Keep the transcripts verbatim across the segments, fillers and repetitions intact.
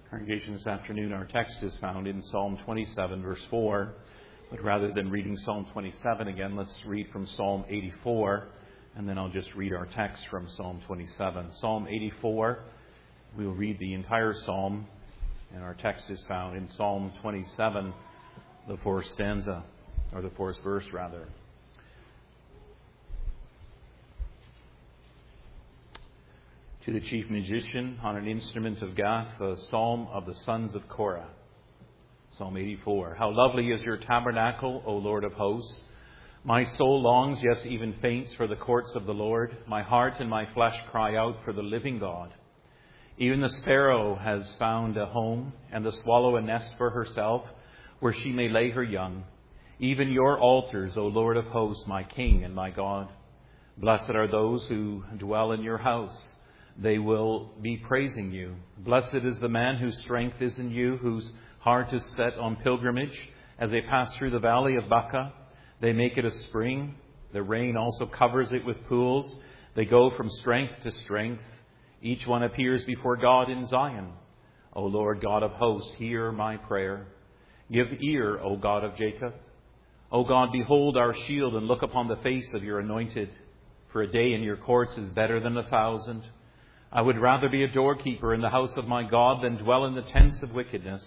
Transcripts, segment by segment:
Congregation, this afternoon our text is found in Psalm twenty-seven, verse four. But rather than reading Psalm twenty-seven again, let's read from Psalm eighty-four, and then I'll just read our text from Psalm twenty-seven. Psalm eighty-four, we will read the entire psalm, and our text is found in Psalm twenty-seven, the fourth stanza, or the fourth verse rather. To the chief musician on an instrument of Gath, a psalm of the sons of Korah. Psalm eighty-four. How lovely is your tabernacle, O Lord of hosts! My soul longs, yes, even faints for the courts of the Lord. My heart and my flesh cry out for the living God. Even the sparrow has found a home, and the swallow a nest for herself, where she may lay her young. Even your altars, O Lord of hosts, my King and my God. Blessed are those who dwell in your house. They will be praising you. Blessed is the man whose strength is in you, whose heart is set on pilgrimage. As they pass through the valley of Baca, they make it a spring. The rain also covers it with pools. They go from strength to strength. Each one appears before God in Zion. O Lord God of hosts, hear my prayer. Give ear, O God of Jacob. O God, behold our shield and look upon the face of your anointed. For a day in your courts is better than a thousand. I would rather be a doorkeeper in the house of my God than dwell in the tents of wickedness.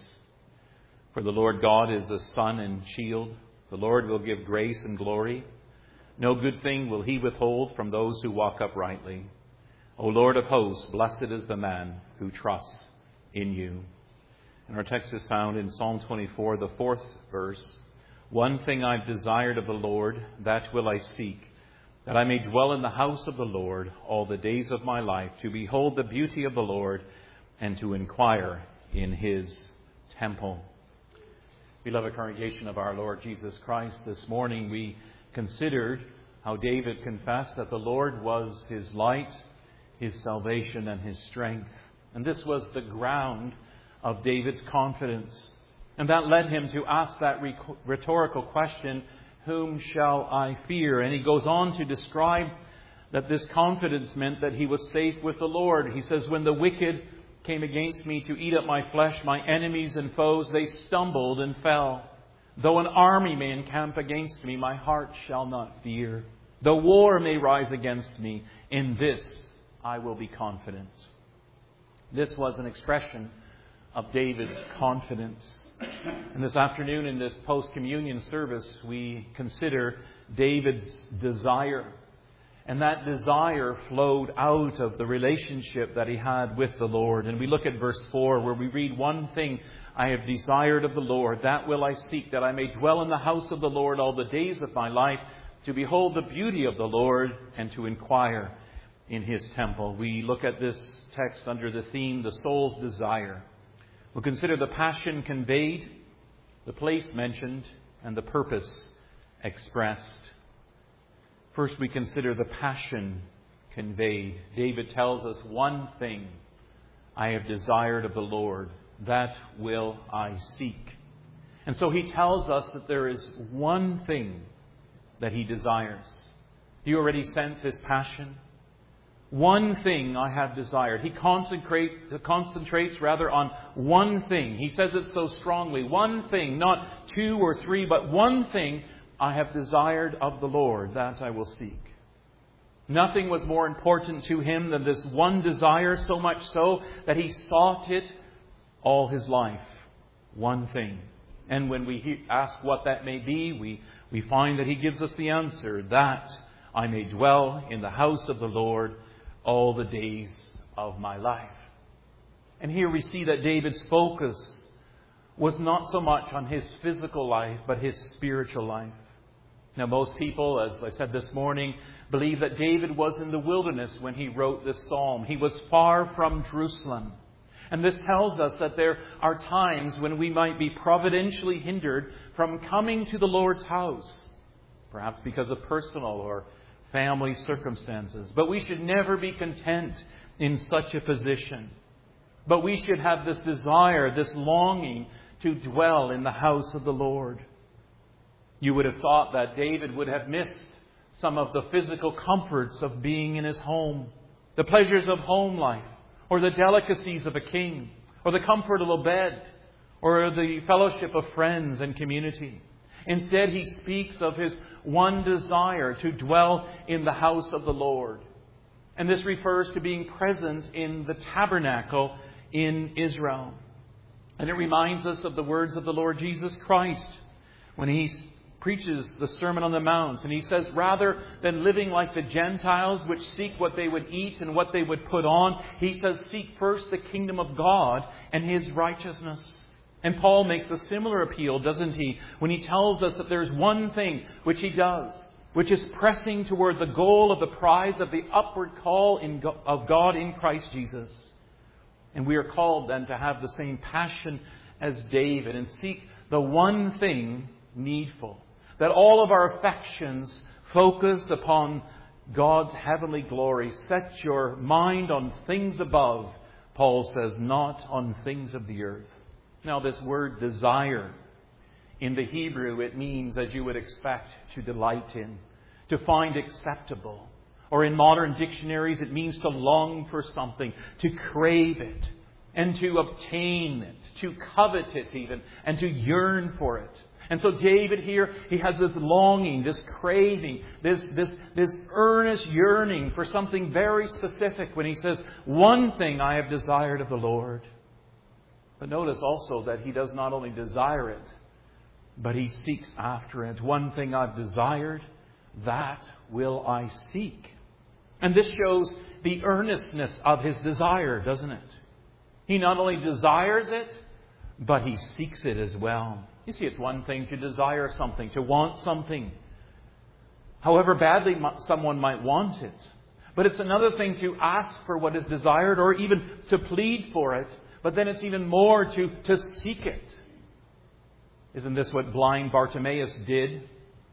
For the Lord God is a sun and shield. The Lord will give grace and glory. No good thing will he withhold from those who walk uprightly. O Lord of hosts, blessed is the man who trusts in you. And our text is found in Psalm twenty-four, the fourth verse. One thing I've desired of the Lord, that will I seek, that I may dwell in the house of the Lord all the days of my life, to behold the beauty of the Lord and to inquire in his temple. Beloved congregation of our Lord Jesus Christ, this morning we considered how David confessed that the Lord was his light, his salvation, and his strength. And this was the ground of David's confidence. And that led him to ask that rhetorical question, whom shall I fear? And he goes on to describe that this confidence meant that he was safe with the Lord. He says, when the wicked came against me to eat up my flesh, my enemies and foes, they stumbled and fell. Though an army may encamp against me, my heart shall not fear. Though war may rise against me, in this I will be confident. This was an expression of David's confidence. And this afternoon in this post-communion service, we consider David's desire. And that desire flowed out of the relationship that he had with the Lord. And we look at verse four, where we read, one thing I have desired of the Lord, that will I seek, that I may dwell in the house of the Lord all the days of my life, to behold the beauty of the Lord and to inquire in his temple. We look at this text under the theme, the soul's desire. We'll consider the passion conveyed, the place mentioned, and the purpose expressed. First, we consider the passion conveyed. David tells us, one thing I have desired of the Lord, that will I seek. And so he tells us that there is one thing that he desires. Do you already sense his passion? One thing I have desired. He concentrate, concentrates rather on one thing. He says it so strongly. One thing, not two or three, but one thing I have desired of the Lord, that I will seek. Nothing was more important to him than this one desire, so much so that he sought it all his life. One thing. And when we ask what that may be, we, we find that he gives us the answer, that I may dwell in the house of the Lord all the days of my life. And here we see that David's focus was not so much on his physical life, but his spiritual life. Now, most people, as I said this morning, believe that David was in the wilderness when he wrote this psalm. He was far from Jerusalem. And this tells us that there are times when we might be providentially hindered from coming to the Lord's house, perhaps because of personal or family circumstances. But we should never be content in such a position. But we should have this desire, this longing to dwell in the house of the Lord. You would have thought that David would have missed some of the physical comforts of being in his home, the pleasures of home life, or the delicacies of a king, or the comfort of a bed, or the fellowship of friends and community. Instead, he speaks of his one desire to dwell in the house of the Lord. And this refers to being present in the tabernacle in Israel. And it reminds us of the words of the Lord Jesus Christ when he preaches the Sermon on the Mount. And he says, rather than living like the Gentiles, which seek what they would eat and what they would put on, he says, seek first the kingdom of God and His righteousness. And Paul makes a similar appeal, doesn't he, when he tells us that there's one thing which he does, which is pressing toward the goal of the prize of the upward call in God, of God in Christ Jesus. And we are called then to have the same passion as David and seek the one thing needful. That all of our affections focus upon God's heavenly glory. Set your mind on things above, Paul says, not on things of the earth. Now, this word desire, in the Hebrew, it means, as you would expect, to delight in, to find acceptable. Or in modern dictionaries, it means to long for something, to crave it, and to obtain it, to covet it even, and to yearn for it. And so David here, he has this longing, this craving, this, this, this earnest yearning for something very specific when he says, one thing I have desired of the Lord. But notice also that he does not only desire it, but he seeks after it. One thing I've desired, that will I seek. And this shows the earnestness of his desire, doesn't it? He not only desires it, but he seeks it as well. You see, it's one thing to desire something, to want something, however badly someone might want it. But it's another thing to ask for what is desired or even to plead for it. But then it's even more to, to seek it. Isn't this what blind Bartimaeus did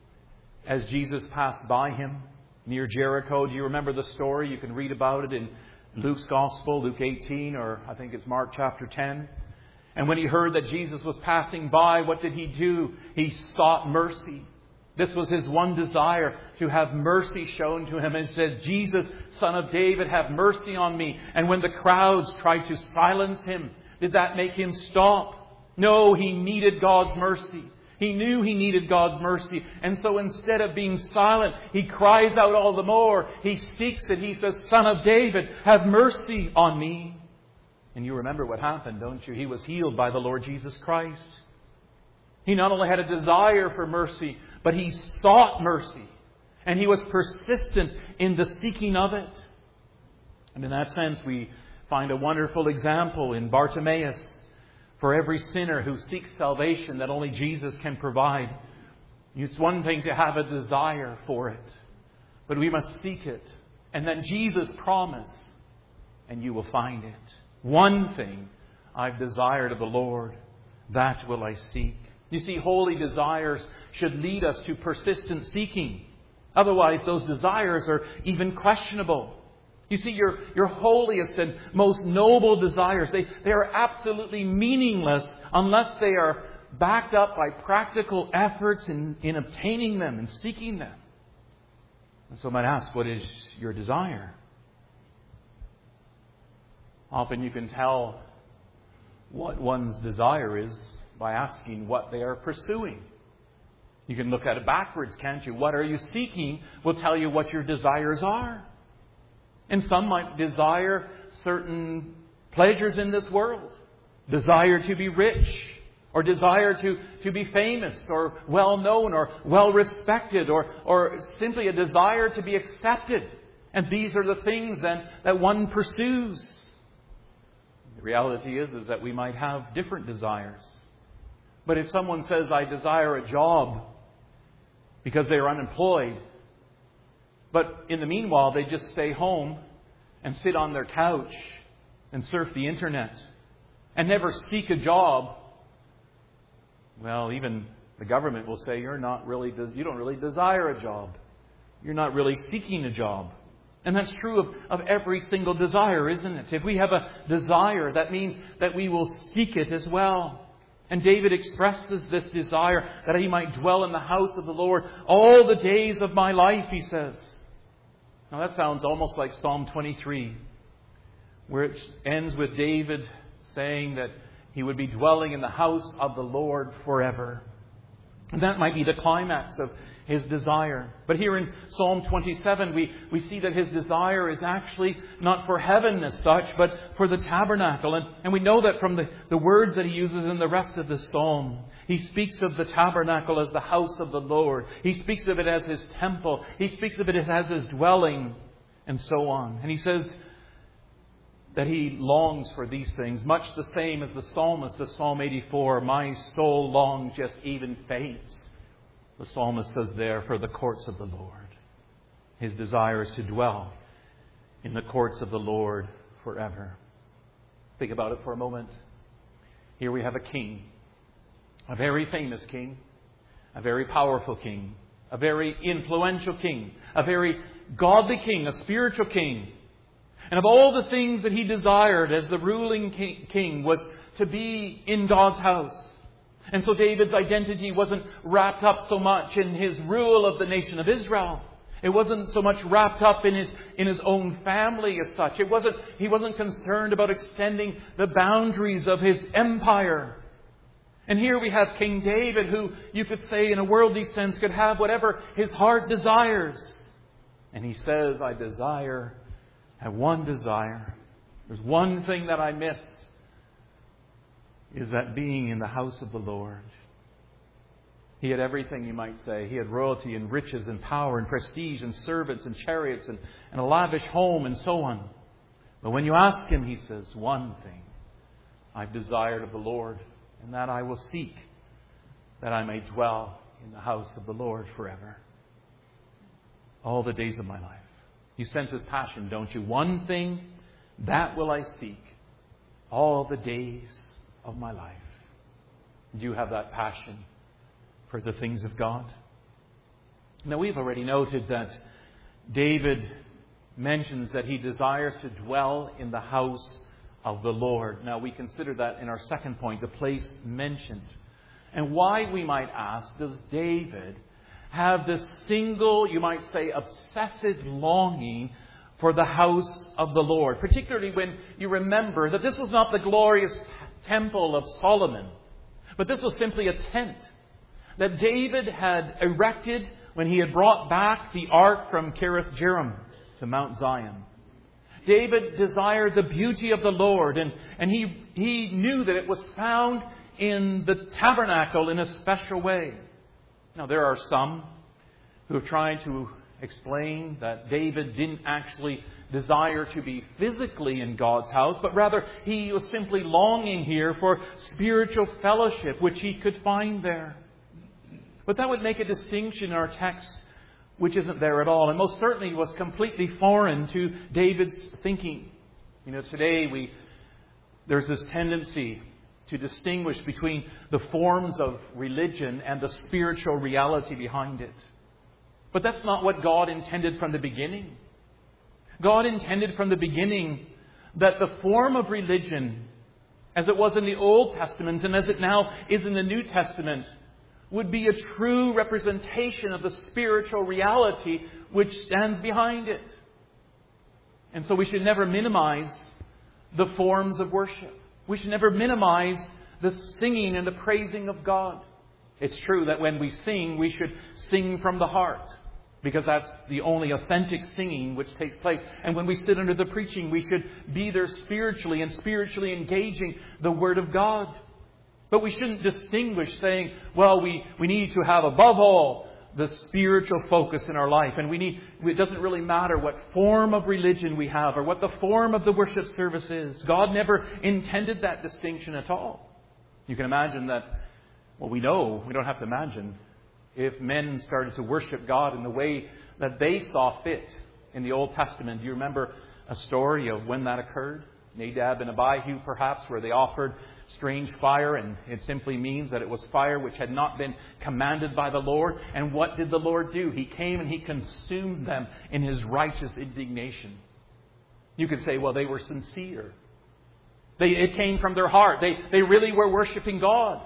as Jesus passed by him near Jericho? Do you remember the story? You can read about it in Luke's Gospel, Luke eighteen, or I think it's Mark chapter ten. And when he heard that Jesus was passing by, what did he do? He sought mercy. This was his one desire, to have mercy shown to him. And said, Jesus, Son of David, have mercy on me. And when the crowds tried to silence him, did that make him stop? No, he needed God's mercy. He knew he needed God's mercy. And so instead of being silent, he cries out all the more. He seeks it. He says, Son of David, have mercy on me. And you remember what happened, don't you? He was healed by the Lord Jesus Christ. He not only had a desire for mercy, but he sought mercy. And he was persistent in the seeking of it. And in that sense, we find a wonderful example in Bartimaeus for every sinner who seeks salvation that only Jesus can provide. It's one thing to have a desire for it, but we must seek it. And then Jesus promised, and you will find it. One thing I've desired of the Lord, that will I seek. You see, holy desires should lead us to persistent seeking. Otherwise, those desires are even questionable. You see, your, your holiest and most noble desires, they, they are absolutely meaningless unless they are backed up by practical efforts in, in obtaining them and seeking them. And so I might ask, what is your desire? Often you can tell what one's desire is by asking what they are pursuing. You can look at it backwards, can't you? What are you seeking will tell you what your desires are. And some might desire certain pleasures in this world. Desire to be rich, or desire to, to be famous, or well-known, or well-respected, or, or simply a desire to be accepted. And these are the things then that one pursues. The reality is, is that we might have different desires. But if someone says, I desire a job because they are unemployed, but in the meanwhile they just stay home and sit on their couch and surf the internet and never seek a job, well, even the government will say you're not really, you don't really desire a job. You're not really seeking a job. And that's true of, of every single desire, isn't it? If we have a desire, that means that we will seek it as well. And David expresses this desire that he might dwell in the house of the Lord all the days of my life, he says. Now that sounds almost like Psalm twenty-three, where it ends with David saying that he would be dwelling in the house of the Lord forever. And that might be the climax of his desire. But here in Psalm twenty-seven, we, we see that his desire is actually not for heaven as such, but for the tabernacle. And, and we know that from the, the words that he uses in the rest of the psalm. He speaks of the tabernacle as the house of the Lord. He speaks of it as his temple. He speaks of it as his dwelling, and so on. And he says that he longs for these things, much the same as the psalmist of Psalm eighty-four, my soul longs, yes, even faints. The psalmist says there, for the courts of the Lord. His desire is to dwell in the courts of the Lord forever. Think about it for a moment. Here we have a king, a very famous king, a very powerful king, a very influential king, a very godly king, a spiritual king. And of all the things that he desired as the ruling king was to be in God's house. And so David's identity wasn't wrapped up so much in his rule of the nation of Israel. It wasn't so much wrapped up in his in his own family as such. It wasn't he wasn't concerned about extending the boundaries of his empire. And here we have King David, who you could say in a worldly sense could have whatever his heart desires. And he says, I desire, I have one desire. There's one thing that I miss. Is that being in the house of the Lord. He had everything, you might say. He had royalty and riches and power and prestige and servants and chariots and, and a lavish home and so on. But when you ask him, he says, one thing I've desired of the Lord, and that I will seek, that I may dwell in the house of the Lord forever. All the days of my life. You sense his passion, don't you? One thing, that will I seek, all the days of my life. Do you have that passion for the things of God? Now, we've already noted that David mentions that he desires to dwell in the house of the Lord. Now, we consider that in our second point, the place mentioned. And why, we might ask, does David have this single, you might say, obsessive longing for the house of the Lord? Particularly when you remember that this was not the glorious temple of Solomon, but this was simply a tent that David had erected when he had brought back the ark from Kiriath Jearim to Mount Zion. David desired the beauty of the Lord, and, and he, he knew that it was found in the tabernacle in a special way. Now, there are some who have tried to explain that David didn't actually desire to be physically in God's house, but rather he was simply longing here for spiritual fellowship, which he could find there. But that would make a distinction in our text which isn't there at all, and most certainly was completely foreign to David's thinking. You know, today we there's this tendency to distinguish between the forms of religion and the spiritual reality behind it. But that's not what God intended from the beginning. God intended from the beginning that the form of religion, as it was in the Old Testament and as it now is in the New Testament, would be a true representation of the spiritual reality which stands behind it. And so we should never minimize the forms of worship. We should never minimize the singing and the praising of God. It's true that when we sing, we should sing from the heart, because that's the only authentic singing which takes place. And when we sit under the preaching, we should be there spiritually and spiritually engaging the Word of God. But we shouldn't distinguish saying, well, we, we need to have above all the spiritual focus in our life. And we need, it doesn't really matter what form of religion we have or what the form of the worship service is. God never intended that distinction at all. You can imagine that, well, we know, we don't have to imagine, if men started to worship God in the way that they saw fit in the Old Testament. Do you remember a story of when that occurred? Nadab and Abihu, perhaps, where they offered strange fire, and it simply means that it was fire which had not been commanded by the Lord. And what did the Lord do? He came and He consumed them in His righteous indignation. You could say, well, they were sincere. They, it came from their heart. They, they really were worshiping God.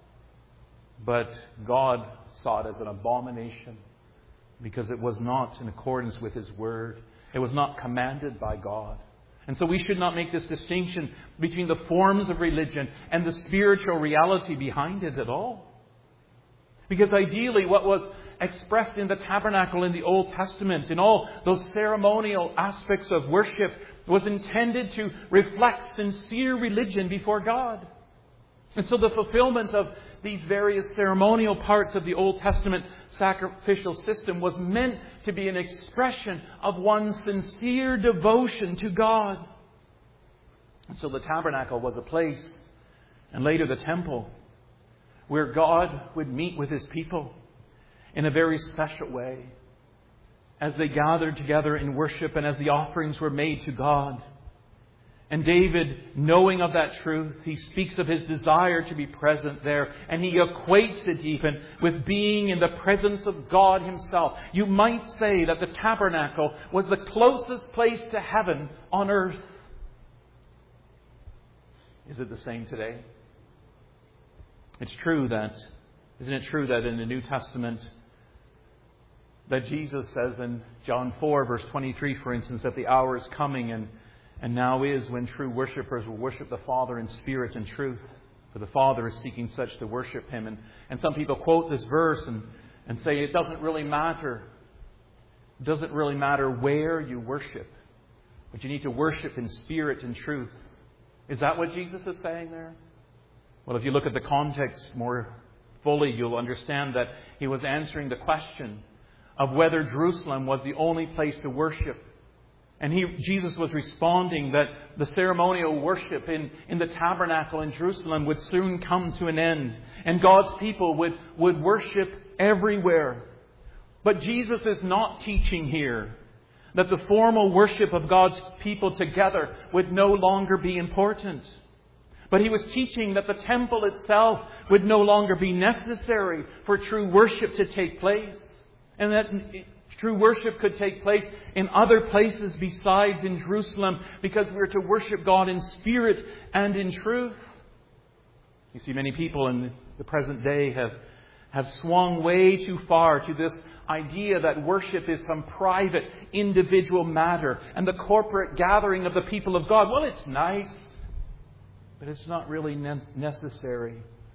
But God saw it as an abomination because it was not in accordance with His Word. It was not commanded by God. And so we should not make this distinction between the forms of religion and the spiritual reality behind it at all. Because ideally what was expressed in the tabernacle in the Old Testament, in all those ceremonial aspects of worship, was intended to reflect sincere religion before God. And so the fulfillment of these various ceremonial parts of the Old Testament sacrificial system was meant to be an expression of one's sincere devotion to God. And so the tabernacle was a place, and later the temple, where God would meet with His people in a very special way as they gathered together in worship and as the offerings were made to God. And David, knowing of that truth, he speaks of his desire to be present there. And he equates it even with being in the presence of God Himself. You might say that the tabernacle was the closest place to heaven on earth. Is it the same today? It's true that, isn't it true that in the New Testament, that Jesus says in John four, verse twenty-three, for instance, that the hour is coming and And now is when true worshippers will worship the Father in spirit and truth. For the Father is seeking such to worship Him. And, and some people quote this verse and, and say it doesn't really matter. It doesn't really matter where you worship. But you need to worship in spirit and truth. Is that what Jesus is saying there? Well, if you look at the context more fully, you'll understand that He was answering the question of whether Jerusalem was the only place to worship. And he, Jesus was responding that the ceremonial worship in, in the tabernacle in Jerusalem would soon come to an end. And God's people would, would worship everywhere. But Jesus is not teaching here that the formal worship of God's people together would no longer be important. But He was teaching that the temple itself would no longer be necessary for true worship to take place. And that true worship could take place in other places besides in Jerusalem, because we are to worship God in spirit and in truth. You see, many people in the present day have, have swung way too far to this idea that worship is some private, individual matter and the corporate gathering of the people of God. Well, it's nice, but it's not really ne- necessary.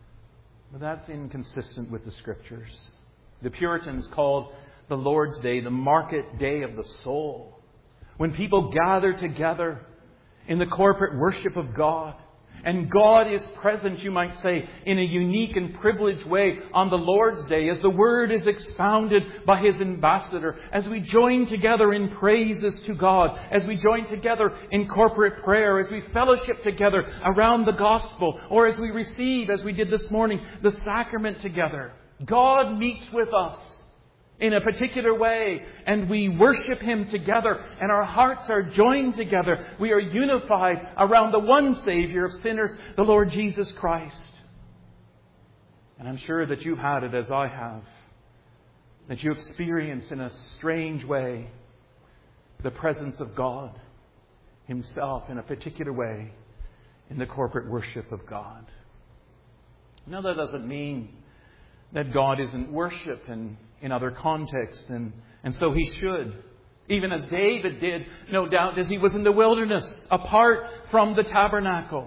But that's inconsistent with the Scriptures. The Puritans called the Lord's Day, the market day of the soul, when people gather together in the corporate worship of God. And God is present, you might say, in a unique and privileged way on the Lord's Day as the Word is expounded by His ambassador, as we join together in praises to God, as we join together in corporate prayer, as we fellowship together around the gospel, or as we receive, as we did this morning, the sacrament together. God meets with us in a particular way, and we worship Him together, and our hearts are joined together. We are unified around the one Savior of sinners, the Lord Jesus Christ. And I'm sure that you've had it as I have, that you experience in a strange way the presence of God Himself in a particular way in the corporate worship of God. Now, that doesn't mean that God isn't worshipped in, in other contexts, and, and so He should. Even as David did, no doubt, as he was in the wilderness, apart from the tabernacle.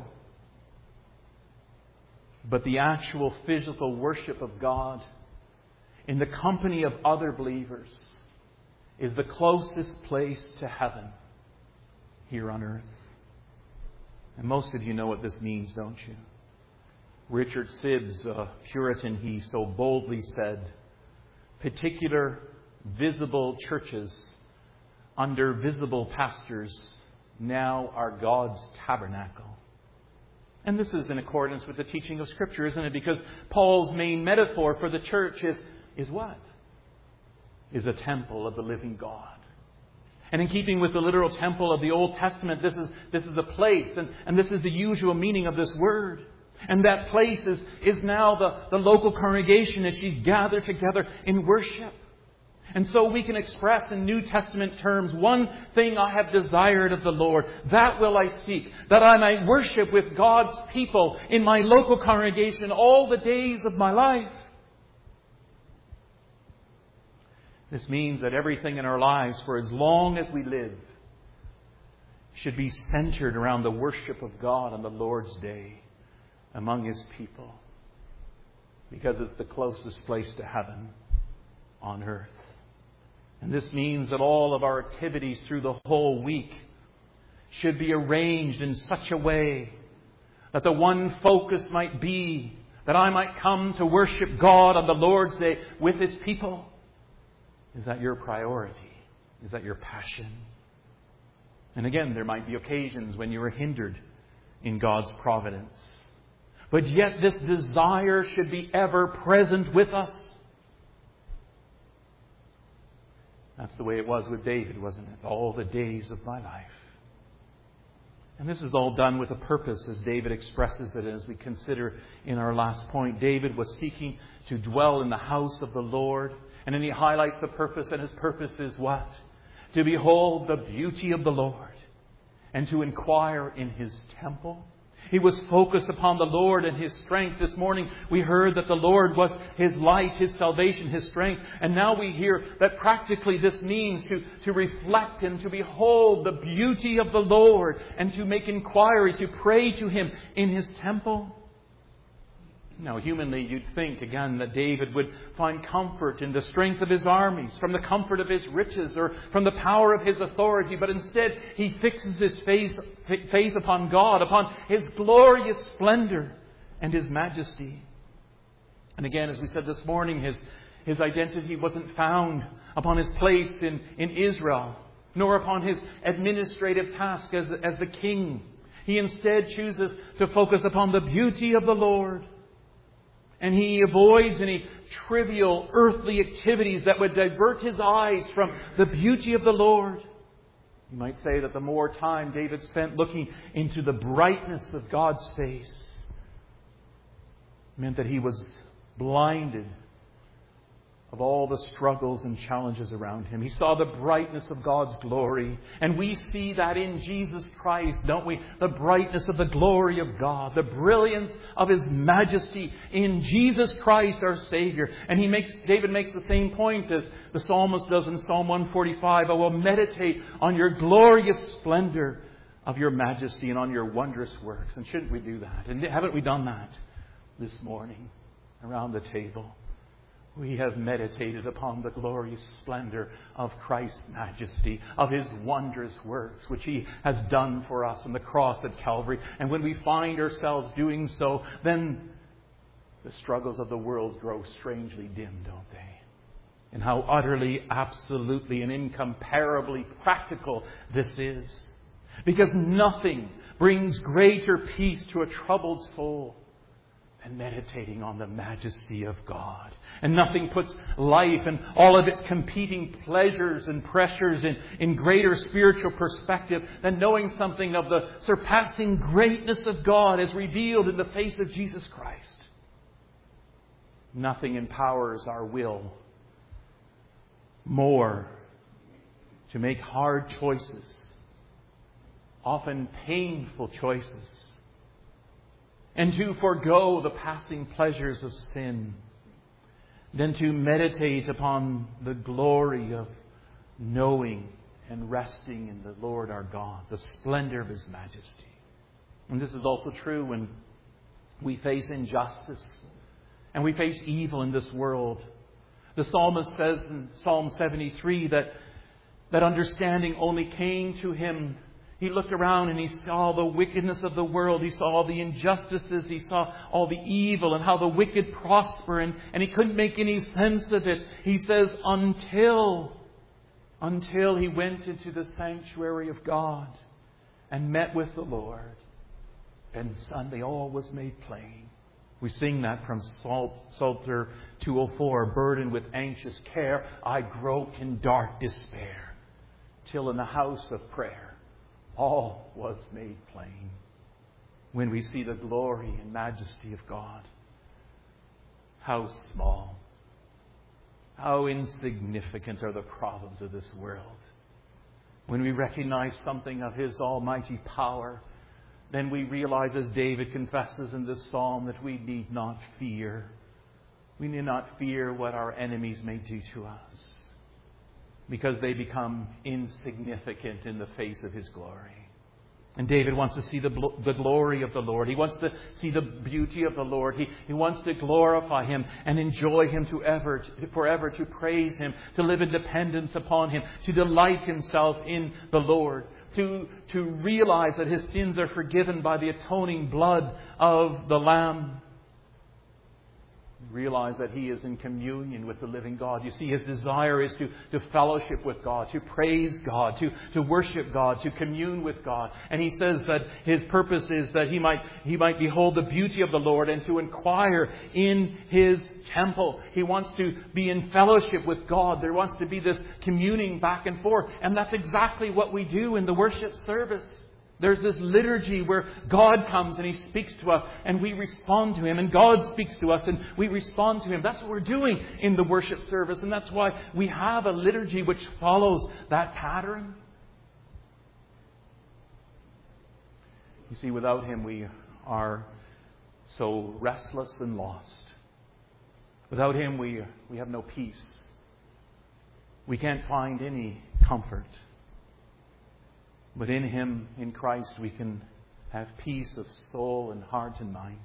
But the actual physical worship of God in the company of other believers is the closest place to heaven here on earth. And most of you know what this means, don't you? Richard Sibbes, a Puritan, he so boldly said, particular visible churches under visible pastors now are God's tabernacle. And this is in accordance with the teaching of Scripture, isn't it? Because Paul's main metaphor for the church is, is what? Is a temple of the living God. And in keeping with the literal temple of the Old Testament, this is, this is the place, and, and this is the usual meaning of this word. And that place is, is now the, the local congregation as she's gathered together in worship. And so we can express in New Testament terms, one thing I have desired of the Lord, that will I seek, that I might worship with God's people in my local congregation all the days of my life. This means that everything in our lives, for as long as we live, should be centered around the worship of God on the Lord's Day among His people. Because it's the closest place to heaven on earth. And this means that all of our activities through the whole week should be arranged in such a way that the one focus might be that I might come to worship God on the Lord's Day with His people. Is that your priority? Is that your passion? And again, there might be occasions when you are hindered in God's providence. But yet this desire should be ever present with us. That's the way it was with David, wasn't it? All the days of my life. And this is all done with a purpose, as David expresses it, as we consider in our last point. David was seeking to dwell in the house of the Lord. And then he highlights the purpose, and his purpose is what? To behold the beauty of the Lord and to inquire in His temple. He was focused upon the Lord and His strength. This morning we heard that the Lord was His light, His salvation, His strength. And now we hear that practically this means to, to reflect and to behold the beauty of the Lord and to make inquiry, to pray to Him in His temple. Now, humanly, you'd think, again, that David would find comfort in the strength of his armies, from the comfort of his riches, or from the power of his authority. But instead, he fixes his faith, faith upon God, upon His glorious splendor and His majesty. And again, as we said this morning, his, his identity wasn't found upon his place in, in Israel, nor upon his administrative task as, as the king. He instead chooses to focus upon the beauty of the Lord. And he avoids any trivial earthly activities that would divert his eyes from the beauty of the Lord. You might say that the more time David spent looking into the brightness of God's face meant that he was blinded of all the struggles and challenges around him. He saw the brightness of God's glory. And we see that in Jesus Christ, don't we? The brightness of the glory of God. The brilliance of His majesty in Jesus Christ our Savior. And he makes, David makes the same point as the psalmist does in Psalm one forty-five. I will meditate on your glorious splendor of your majesty and on your wondrous works. And shouldn't we do that? And haven't we done that this morning around the table? We have meditated upon the glorious splendor of Christ's majesty, of His wondrous works, which He has done for us on the cross at Calvary. And when we find ourselves doing so, then the struggles of the world grow strangely dim, don't they? And how utterly, absolutely, and incomparably practical this is. Because nothing brings greater peace to a troubled soul and meditating on the majesty of God. And nothing puts life and all of its competing pleasures and pressures in, in greater spiritual perspective than knowing something of the surpassing greatness of God as revealed in the face of Jesus Christ. Nothing empowers our will more to make hard choices, often painful choices, and to forego the passing pleasures of sin, than to meditate upon the glory of knowing and resting in the Lord our God, the splendor of His majesty. And this is also true when we face injustice and we face evil in this world. The psalmist says in Psalm seventy-three that, that understanding only came to him. He looked around and he saw the wickedness of the world. He saw all the injustices. He saw all the evil and how the wicked prosper. And, and he couldn't make any sense of it. He says, until, until he went into the sanctuary of God and met with the Lord. And suddenly all was made plain. We sing that from Psalter two oh four. Burdened with anxious care, I groped in dark despair, till in the house of prayer all was made plain. When we see the glory and majesty of God, how small, how insignificant are the problems of this world. When we recognize something of His almighty power, then we realize, as David confesses in this psalm, that we need not fear. We need not fear what our enemies may do to us, because they become insignificant in the face of His glory. And David wants to see the, the glory of the Lord. He wants to see the beauty of the Lord. He, he wants to glorify Him and enjoy Him to ever, to forever, to praise Him, to live in dependence upon Him, to delight himself in the Lord, to, to realize that his sins are forgiven by the atoning blood of the Lamb. Realize that he is in communion with the living God. You see, his desire is to, to fellowship with God, to praise God, to, to worship God, to commune with God. And he says that his purpose is that he might, he might behold the beauty of the Lord and to inquire in his temple. He wants to be in fellowship with God. There wants to be this communing back and forth. And that's exactly what we do in the worship service. There's this liturgy where God comes and He speaks to us and we respond to Him, and God speaks to us and we respond to Him. That's what we're doing in the worship service, and that's why we have a liturgy which follows that pattern. You see, without Him we are so restless and lost. Without Him we, we have no peace. We can't find any comfort. But in Him, in Christ, we can have peace of soul and heart and mind.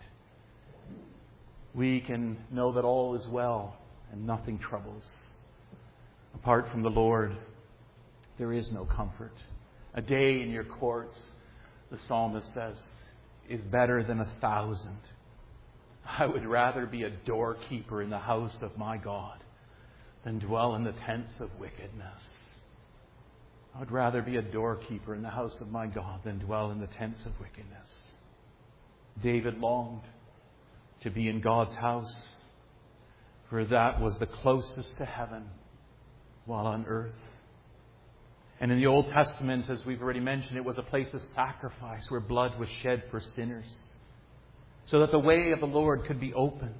We can know that all is well and nothing troubles. Apart from the Lord, there is no comfort. A day in your courts, the psalmist says, is better than a thousand. I would rather be a doorkeeper in the house of my God than dwell in the tents of wickedness. I would rather be a doorkeeper in the house of my God than dwell in the tents of wickedness. David longed to be in God's house, for that was the closest to heaven while on earth. And in the Old Testament, as we've already mentioned, it was a place of sacrifice where blood was shed for sinners, so that the way of the Lord could be opened.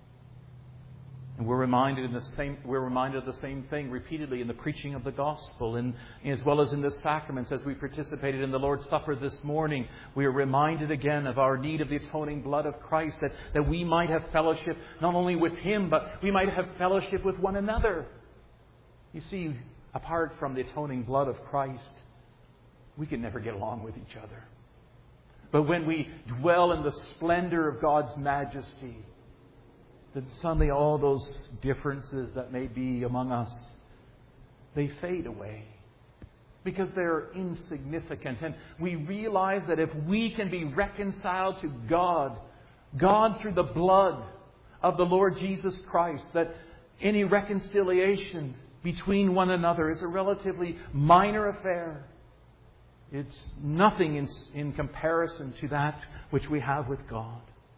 And we're reminded in the same we're reminded of the same thing repeatedly in the preaching of the gospel, and as well as in the sacraments. As we participated in the Lord's Supper this morning, we are reminded again of our need of the atoning blood of Christ, that, that we might have fellowship not only with Him, but we might have fellowship with one another. You see, apart from the atoning blood of Christ, we can never get along with each other. But when we dwell in the splendor of God's majesty, then suddenly all those differences that may be among us, they fade away because they're insignificant. And we realize that if we can be reconciled to God, God through the blood of the Lord Jesus Christ, that any reconciliation between one another is a relatively minor affair. It's nothing in, in comparison to that which we have with God.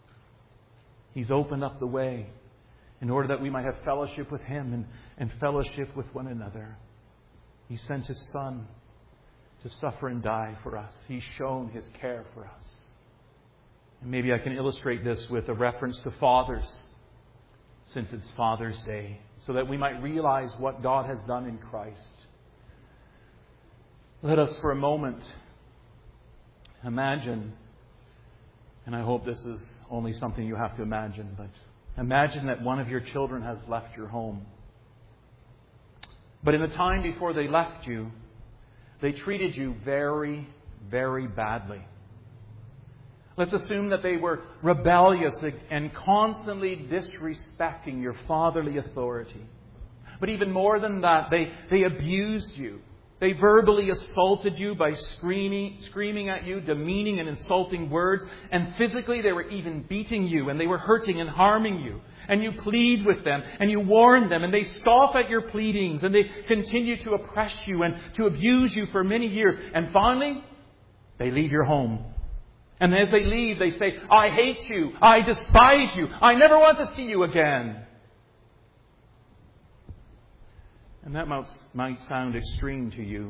He's opened up the way in order that we might have fellowship with Him and, and fellowship with one another. He sent His Son to suffer and die for us. He's shown His care for us. And maybe I can illustrate this with a reference to fathers, since it's Father's Day, so that we might realize what God has done in Christ. Let us for a moment imagine, and I hope this is only something you have to imagine, but imagine that one of your children has left your home. But in the time before they left you, they treated you very, very badly. Let's assume that they were rebellious and constantly disrespecting your fatherly authority. But even more than that, they, they abused you. They verbally assaulted you by screaming, screaming at you, demeaning and insulting words. And physically, they were even beating you, and they were hurting and harming you. And you plead with them, and you warn them, and they scoff at your pleadings, and they continue to oppress you and to abuse you for many years. And finally, they leave your home. And as they leave, they say, I hate you. I despise you. I never want to see you again. And that might, might sound extreme to you.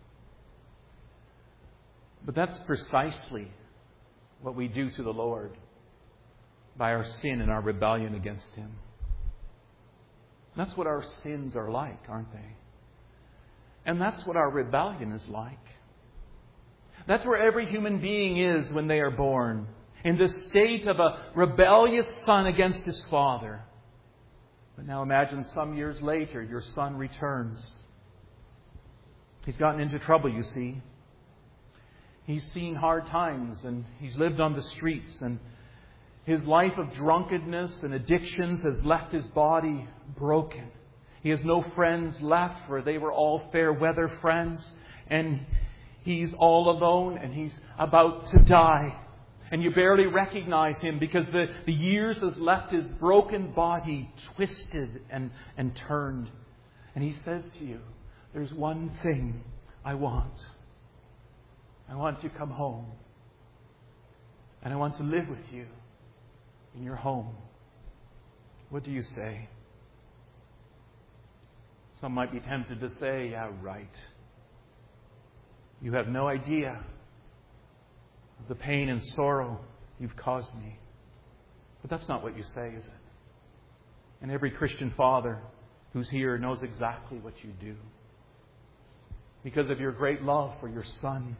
But that's precisely what we do to the Lord by our sin and our rebellion against Him. That's what our sins are like, aren't they? And that's what our rebellion is like. That's where every human being is when they are born, in the state of a rebellious son against his father. But now imagine some years later, your son returns. He's gotten into trouble, you see. He's seen hard times and he's lived on the streets, and his life of drunkenness and addictions has left his body broken. He has no friends left, for they were all fair weather friends, and he's all alone and he's about to die. And you barely recognize him because the, the years has left his broken body twisted and, and turned. And he says to you, there's one thing I want. I want to come home. And I want to live with you in your home. What do you say? Some might be tempted to say, yeah, right. You have no idea of the pain and sorrow you've caused me. But that's not what you say, is it? And every Christian father who's here knows exactly what you do. Because of your great love for your son,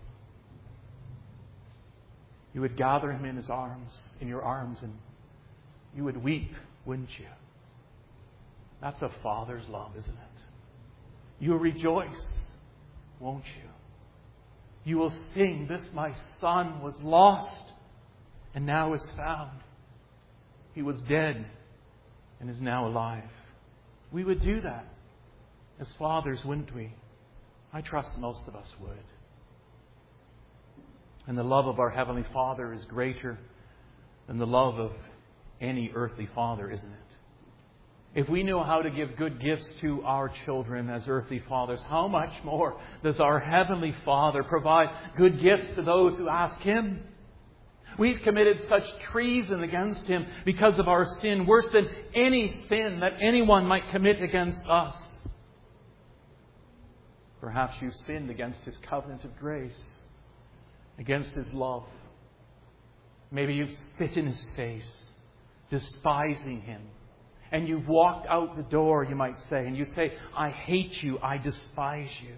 you would gather him in his arms, in your arms, and you would weep, wouldn't you? That's a father's love, isn't it? You'll rejoice, won't you? You will sing, this my son was lost and now is found. He was dead and is now alive. We would do that as fathers, wouldn't we? I trust most of us would. And the love of our Heavenly Father is greater than the love of any earthly father, isn't it? If we know how to give good gifts to our children as earthly fathers, how much more does our Heavenly Father provide good gifts to those who ask Him? We've committed such treason against Him because of our sin, worse than any sin that anyone might commit against us. Perhaps you've sinned against His covenant of grace, against His love. Maybe you've spit in His face, despising Him. And you've walked out the door, you might say, and you say, I hate you, I despise you.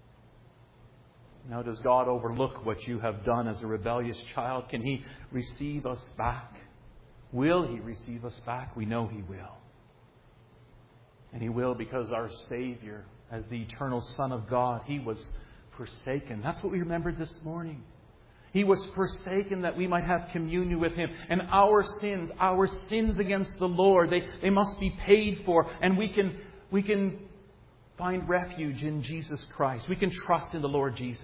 Now, does God overlook what you have done as a rebellious child? Can He receive us back? Will He receive us back? We know He will. And He will because our Savior, as the eternal Son of God, He was forsaken. That's what we remembered this morning. He was forsaken that we might have communion with Him. And our sins, our sins against the Lord, they, they must be paid for. And we can, we can find refuge in Jesus Christ. We can trust in the Lord Jesus.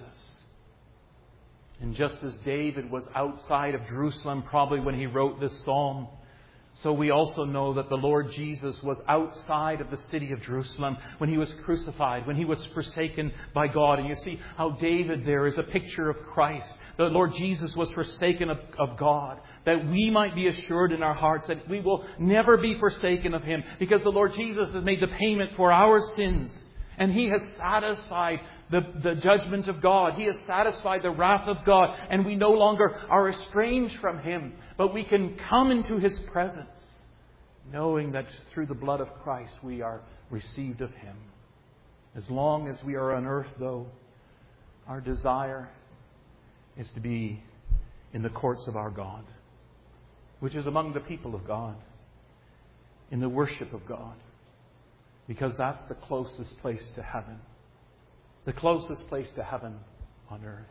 And just as David was outside of Jerusalem probably when he wrote this psalm, so we also know that the Lord Jesus was outside of the city of Jerusalem when He was crucified, when He was forsaken by God. And you see how David there is a picture of Christ. The Lord Jesus was forsaken of, of God, that we might be assured in our hearts that we will never be forsaken of Him, because the Lord Jesus has made the payment for our sins. And He has satisfied the, the judgment of God. He has satisfied the wrath of God. And we no longer are estranged from Him. But we can come into His presence, knowing that through the blood of Christ we are received of Him. As long as we are on earth, though, our desire is to be in the courts of our God, which is among the people of God, in the worship of God. Because that's the closest place to heaven. The closest place to heaven on earth.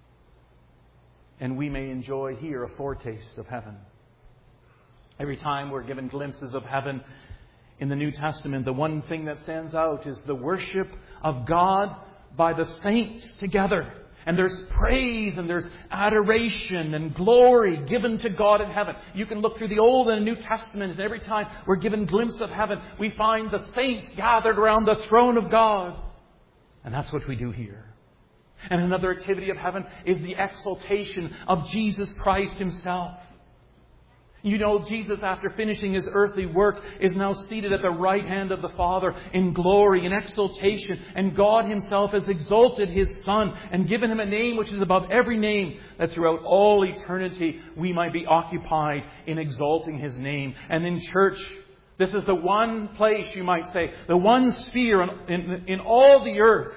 And we may enjoy here a foretaste of heaven. Every time we're given glimpses of heaven in the New Testament, the one thing that stands out is the worship of God by the saints together. And there's praise and there's adoration and glory given to God in heaven. You can look through the Old and New Testament, and every time we're given a glimpse of heaven, we find the saints gathered around the throne of God. And that's what we do here. And another activity of heaven is the exaltation of Jesus Christ Himself. You know, Jesus, after finishing His earthly work, is now seated at the right hand of the Father in glory and exaltation. And God Himself has exalted His Son and given Him a name which is above every name, that throughout all eternity we might be occupied in exalting His name. And in church, this is the one place, you might say, the one sphere in, in, in all the earth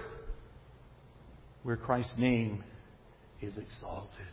where Christ's name is exalted.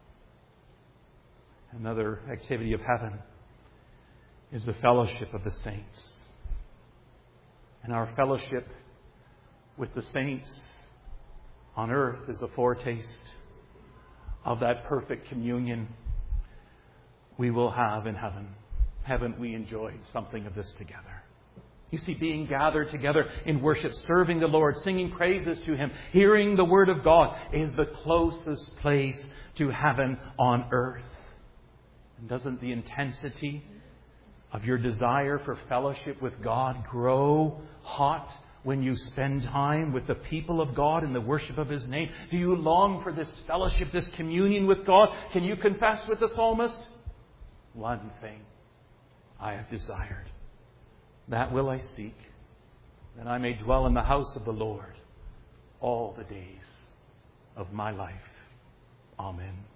Another activity of heaven is the fellowship of the saints. And our fellowship with the saints on earth is a foretaste of that perfect communion we will have in heaven. Haven't we enjoyed something of this together? You see, being gathered together in worship, serving the Lord, singing praises to Him, hearing the Word of God is the closest place to heaven on earth. And doesn't the intensity of your desire for fellowship with God grow hot when you spend time with the people of God in the worship of His name? Do you long for this fellowship, this communion with God? Can you confess with the psalmist? One thing I have desired, that will I seek, that I may dwell in the house of the Lord all the days of my life. Amen.